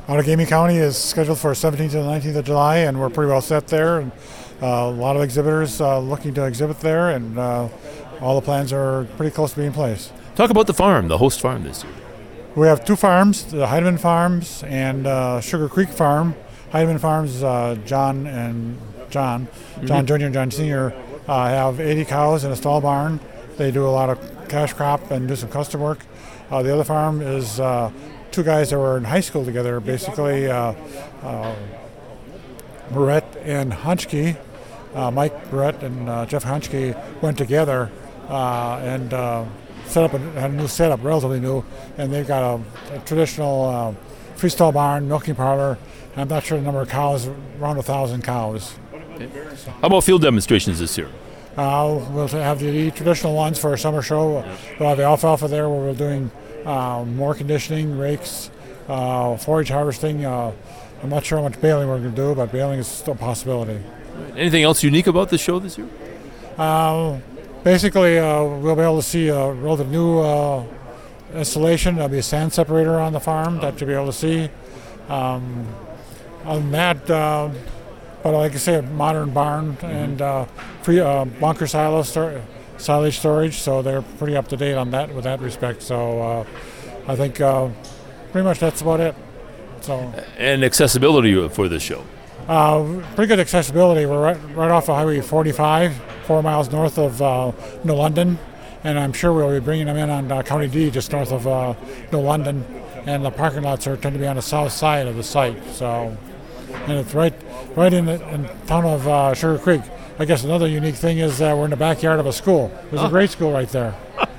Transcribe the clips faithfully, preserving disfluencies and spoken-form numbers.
Outagamie County is scheduled for seventeenth to the nineteenth of July, and we're pretty well set there. And uh, a lot of exhibitors uh, looking to exhibit there, and uh, all the plans are pretty close to being in place. Talk about the farm, the host farm this year. We have two farms, the Heidemann Farms and uh, Sugar Creek Farm. Heidemann Farms, uh, John and John, John mm-hmm. Junior and John Senior uh, have eighty cows in a stall barn. They do a lot of cash crop and do some custom work. Uh, the other farm is uh, two guys that were in high school together, basically uh, uh, Barrett and Hunchke. Uh, Mike Barrett and uh, Jeff Hunchke went together uh, and uh, set up a, had a new setup, relatively new, and they've got a, a traditional uh, three-stall barn, milking parlor. I'm not sure the number of cows, around a thousand cows. Okay. How about field demonstrations this year? Uh, we'll have the traditional ones for our summer show. We'll have the alfalfa there where we're doing uh, more conditioning, rakes, uh, forage harvesting. Uh, I'm not sure how much baling we're going to do, but baling is still a possibility. Anything else unique about the show this year? Uh, basically, uh, we'll be able to see a relative new uh, installation. There'll be a sand separator on the farm that you'll be able to see. Um, other than that, uh, but like I say, a modern barn mm-hmm. and uh, free uh, bunker silo stor- silage storage, so they're pretty up to date on that with that respect. So uh, I think uh, pretty much that's about it. So and accessibility for the show. Uh, pretty good accessibility. We're right, right off of Highway forty-five, four miles north of uh, New London, and I'm sure we'll be bringing them in on uh, County D, just north of uh, New London, and the parking lots are tend to be on the south side of the site. So, and it's right, right in the in town of uh, Sugar Creek. I guess another unique thing is uh, we're in the backyard of a school. There's a grade school right there.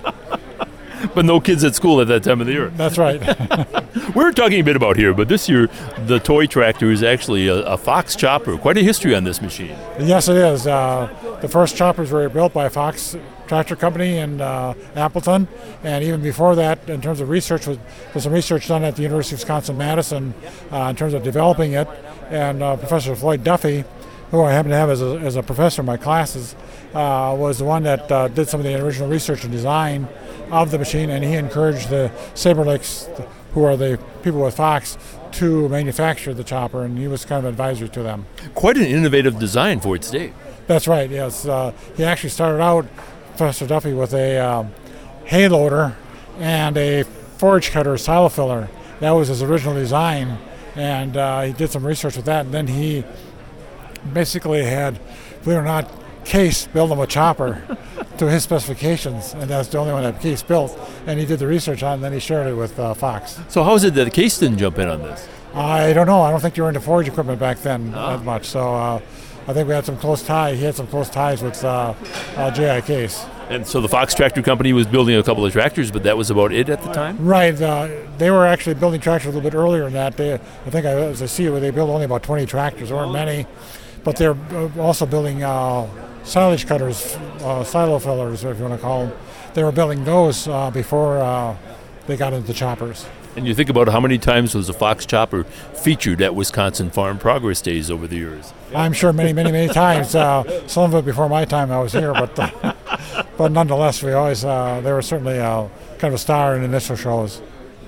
But no kids at school at that time of the year. That's right. We were talking a bit about here, but this year the toy tractor is actually a, a Fox chopper. Quite a history on this machine. Yes, it is. Uh, the first choppers were built by Fox Tractor Company in uh, Appleton, and even before that, in terms of research, was, there's some research done at the University of Wisconsin-Madison uh, in terms of developing it, and uh, Professor Floyd Duffy, who I happen to have as a, as a professor in my classes, uh, was the one that uh, did some of the original research and design of the machine, and he encouraged the Saber Lakes, who are the people with Fox, to manufacture the chopper, and he was kind of advisory to them. Quite an innovative design for its day. That's right, yes. Uh, he actually started out, Professor Duffy, with a um, hay loader and a forage cutter silo filler. That was his original design, and uh, he did some research with that, and then he basically had, believe it or not, Case build him a chopper to his specifications, and that's the only one that Case built, and he did the research on it, and then he shared it with uh, Fox. So how is it that Case didn't jump in on this? I don't know. I don't think you were into forage equipment back then oh. that much, so uh, I think we had some close ties. He had some close ties with uh, uh, J I. Case. And so the Fox Tractor Company was building a couple of tractors, but that was about it at the time? Right. Uh, they were actually building tractors a little bit earlier than that. They, I think, I, as I see it, they built only about twenty tractors. There weren't many, but they're also building uh, silage cutters, uh, silo fillers, if you want to call them. They were building those uh, before uh, they got into choppers. And you think about how many times was a Fox chopper featured at Wisconsin Farm Progress Days over the years? I'm sure many, many, many times. Uh, some of it before my time I was here, but uh, but nonetheless, we always uh, they were certainly uh, kind of a star in initial shows.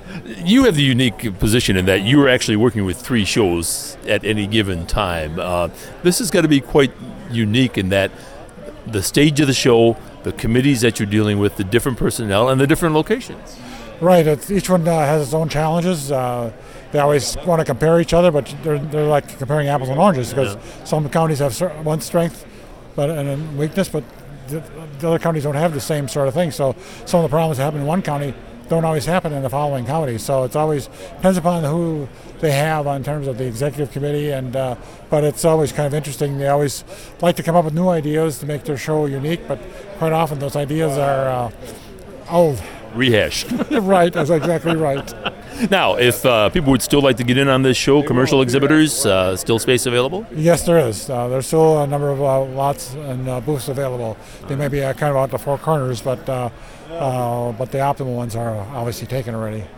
You have the unique position in that you are actually working with three shows at any given time. Uh, this has got to be quite unique in that the stage of the show, the committees that you're dealing with, the different personnel, and the different locations. Right. It's, each one uh, has its own challenges. Uh, they always want to compare each other, but they're, they're like comparing apples and oranges because yeah. some counties have one strength but and a weakness, but the, the other counties don't have the same sort of thing. So some of the problems that happen in one county don't always happen in the following county. So it's always depends upon who they have in terms of the executive committee, and uh, but it's always kind of interesting. They always like to come up with new ideas to make their show unique, but quite often those ideas are uh, old. Rehashed. Right, that's exactly right. Now, if uh, people would still like to get in on this show, commercial exhibitors, uh, still space available? Yes, there is. Uh, there's still a number of uh, lots and uh, booths available. They may be uh, kind of out the four corners, but uh, uh, but the optimal ones are obviously taken already.